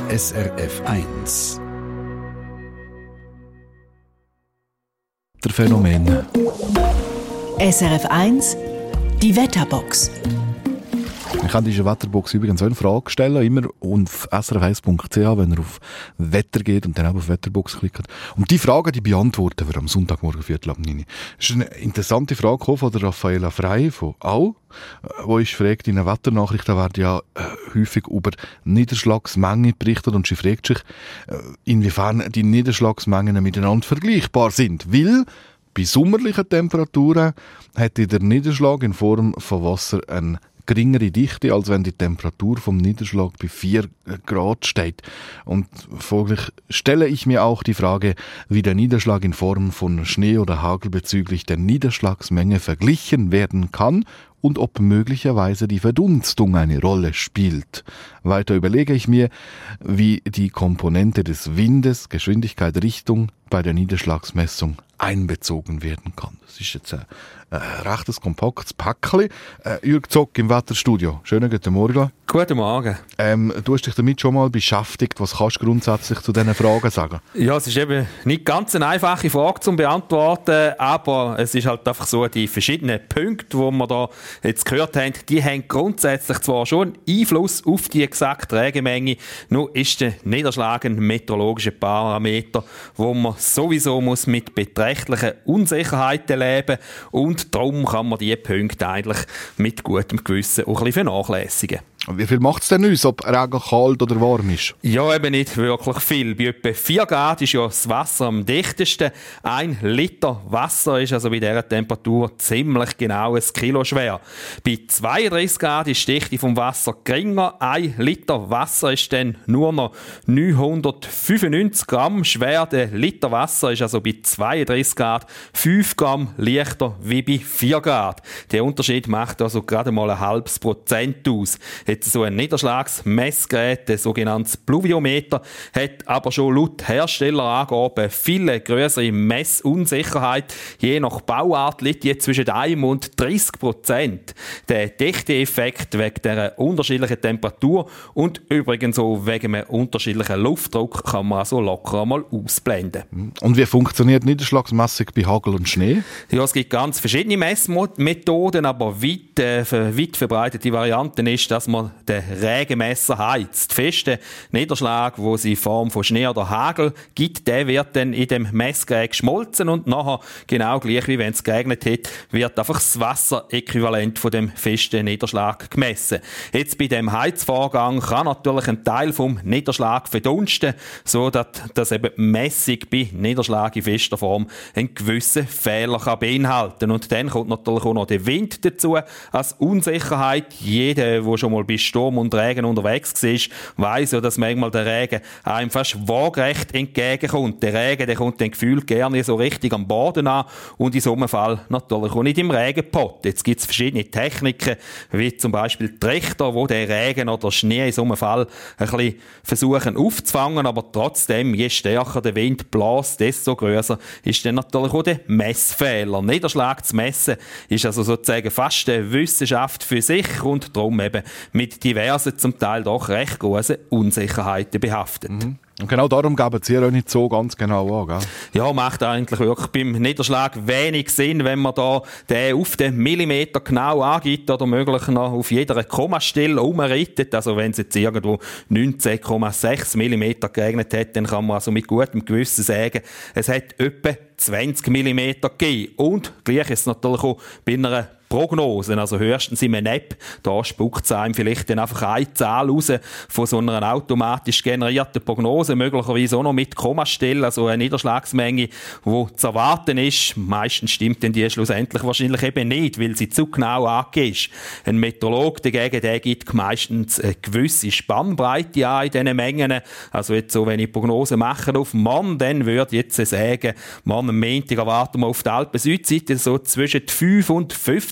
SRF 1. Der Phänomen. SRF 1, die Wetterbox. Ich kann diese Wetterbox übrigens auch eine Frage stellen, immer auf srf1.ch, wenn ihr auf Wetter geht und dann auch auf Wetterbox klickt. Und die Frage, die beantworten wir am Sonntagmorgen 8:45. Das ist eine interessante Frage von der Raffaella Frey von Au, wo ich fragt, in einer Wetternachricht, da werden ja häufig über Niederschlagsmengen berichtet und sie fragt sich, inwiefern die Niederschlagsmengen miteinander vergleichbar sind. Weil bei sommerlichen Temperaturen hätte der Niederschlag in Form von Wasser eine geringere Dichte, als wenn die Temperatur vom Niederschlag bei 4 Grad steht. Und folglich stelle ich mir auch die Frage, wie der Niederschlag in Form von Schnee oder Hagel bezüglich der Niederschlagsmenge verglichen werden kann und ob möglicherweise die Verdunstung eine Rolle spielt. Weiter überlege ich mir, wie die Komponente des Windes, Geschwindigkeit, Richtung bei der Niederschlagsmessung einbezogen werden kann. Das ist jetzt ein rechtes, kompaktes Päckchen. Jürg Zock im Wetterstudio. Schönen guten Morgen. Guten Morgen. Du hast dich damit schon mal beschäftigt. Was kannst du grundsätzlich zu diesen Fragen sagen? Ja, es ist eben nicht ganz eine einfache Frage zu beantworten, aber es ist halt einfach so, die verschiedenen Punkte, die wir da jetzt gehört haben, die haben grundsätzlich zwar schon Einfluss auf die exakte Regenmenge, nur ist der Niederschlag ein meteorologischer Parameter, wo man sowieso muss mit beträchtlichen Unsicherheiten leben und darum kann man diese Punkte eigentlich mit gutem Gewissen auch ein bisschen vernachlässigen. Wie viel macht es denn uns, ob Regen kalt oder warm ist? Ja, eben nicht wirklich viel. Bei etwa 4 Grad ist ja das Wasser am dichtesten. 1 Liter Wasser ist also bei dieser Temperatur ziemlich genau 1 Kilo schwer. Bei 32 Grad ist die Dichte vom Wasser geringer. 1 Liter Wasser ist dann nur noch 995 Gramm schwer. Der Liter Wasser ist also bei 32 Grad 5 Gramm leichter wie bei 4 Grad. Der Unterschied macht also gerade mal 0,5% aus. Jetzt so ein Niederschlagsmessgerät, der sogenannte Pluviometer, hat aber schon laut Herstellerangaben viel größere Messunsicherheit. Je nach Bauart liegt die zwischen 1 und 30%. Der Dichteeffekt wegen dieser unterschiedlichen Temperatur und übrigens auch wegen einem unterschiedlichen Luftdruck kann man also locker einmal ausblenden. Und wie funktioniert Niederschlagsmessung bei Hagel und Schnee? Ja, es gibt ganz verschiedene Messmethoden, aber weit verbreitete Variante ist, dass man den Regenmesser heizt. Feste Niederschlag, wo es in Form von Schnee oder Hagel gibt, der wird dann in dem Messgerät geschmolzen und nachher, genau gleich wie wenn es geregnet hat, wird einfach das Wasseräquivalent von dem festen Niederschlag gemessen. Jetzt bei dem Heizvorgang kann natürlich ein Teil vom Niederschlag verdunsten, so dass eben die Messung bei Niederschlag in fester Form einen gewissen Fehler kann beinhalten. Und dann kommt natürlich auch noch der Wind dazu als Unsicherheit. Jeder, der schon mal bei Sturm und Regen unterwegs war, weiss ja, dass manchmal der Regen einem fast waagerecht entgegenkommt. Der Regen, der kommt dann gefühlt gerne so richtig am Boden an und in so einem Fall natürlich auch nicht im Regenpott. Jetzt gibt es verschiedene Techniken, wie zum Beispiel die Trichter, die den Regen oder Schnee in so einem Fall ein bisschen versuchen aufzufangen, aber trotzdem, je stärker der Wind bläst, desto grösser ist dann natürlich auch der Messfehler. Niederschlag zu messen ist also sozusagen fast eine Wissenschaft für sich und darum eben mit diversen, zum Teil doch recht großen Unsicherheiten behaftet. Und genau darum geben Sie ja auch nicht so ganz genau an, gell? Ja, macht eigentlich wirklich beim Niederschlag wenig Sinn, wenn man da den auf den Millimeter genau angibt oder möglich noch auf jeder Kommastelle umreitet. Also wenn es jetzt irgendwo 19,6 mm geregnet hat, dann kann man also mit gutem Gewissen sagen, es hat etwa 20 mm gegeben. Und gleich ist es natürlich auch bei einer Prognosen, also höchstens in einer App, da spuckt es einem vielleicht dann einfach eine Zahl raus von so einer automatisch generierten Prognose, möglicherweise auch noch mit Kommastellen, also eine Niederschlagsmenge, die zu erwarten ist. Meistens stimmt denn die schlussendlich wahrscheinlich eben nicht, weil sie zu genau angegeben ist. Ein Meteorolog dagegen, der gibt meistens eine gewisse Spannbreite an in diesen Mengen. Also jetzt so, wenn ich Prognosen mache auf morgen, dann würde ich jetzt sagen, morgen am Montag erwarten wir auf der Alpen-Südseite so zwischen 5 und 15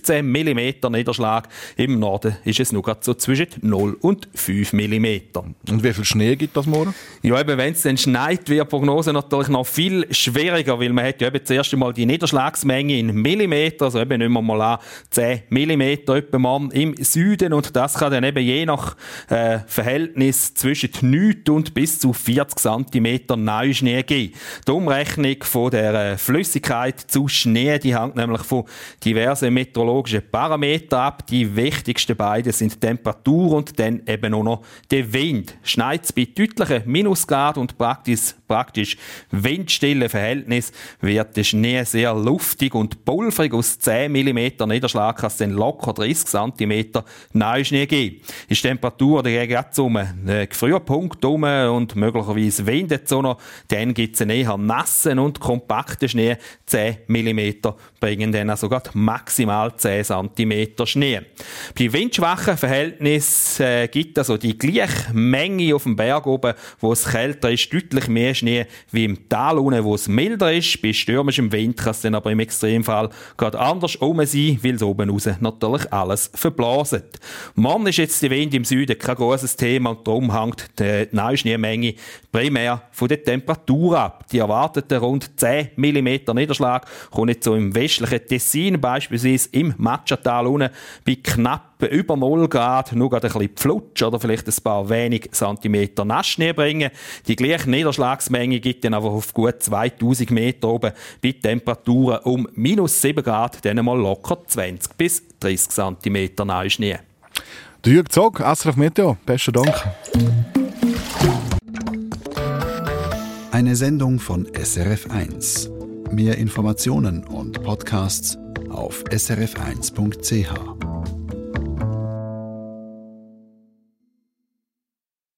15 mm Niederschlag. Im Norden ist es nur gerade so zwischen 0 und 5 mm. Und wie viel Schnee gibt das morgen? Ja, eben, wenn es dann schneit, wird die Prognose natürlich noch viel schwieriger, weil man hat ja eben zuerst einmal die Niederschlagsmenge in Millimeter, also eben nehmen wir mal an, 10 mm etwa mal im Süden, und das kann dann eben je nach Verhältnis zwischen 9 und bis zu 40 cm Neuschnee geben. Die Umrechnung von der Flüssigkeit zu Schnee, die hängt nämlich von diversen meteorologischen Parametern ab. Die wichtigsten beiden sind die Temperatur und dann eben auch noch der Wind. Schneit es bei deutlichen Minusgrad und praktisch windstillen Verhältnis, wird der Schnee sehr luftig und pulverig. Aus 10 mm Niederschlag kann es dann locker 30 cm Neuschnee geben. Ist die Temperatur dagegen zum Gefrierpunkt herum und möglicherweise windet es auch noch, dann gibt es einen eher nassen und kompakten Schnee. 10 mm bringen dann also maximal 10 cm Schnee. Bei windschwachen Verhältnissen gibt also die gleiche Menge auf dem Berg oben, wo es kälter ist, deutlich mehr Schnee wie im Tal unten, wo es milder ist. Bei stürmischem Wind kann es dann aber im Extremfall gerade anders sein, weil es oben raus natürlich alles verblaset. Morgen ist jetzt der Wind im Süden kein grosses Thema und darum hängt die Neuschneemenge primär von der Temperatur ab. Die erwarteten rund 10 mm Niederschlag kommen jetzt so im westlichen Tessin, beispielsweise im Matschatal unten, bei knapp über 0 Grad nur gerade ein bisschen Pflutsch oder vielleicht ein paar wenig Zentimeter Nassschnee bringen. Die gleiche Niederschlagsmenge gibt dann aber auf gut 2000 Meter oben bei Temperaturen um -7 Grad dann mal locker 20 bis 30 Zentimeter Neuschnee. Der Jürg Zog, SRF Meteo, besten Dank. Eine Sendung von SRF1. Mehr Informationen und Podcasts auf srf1.ch.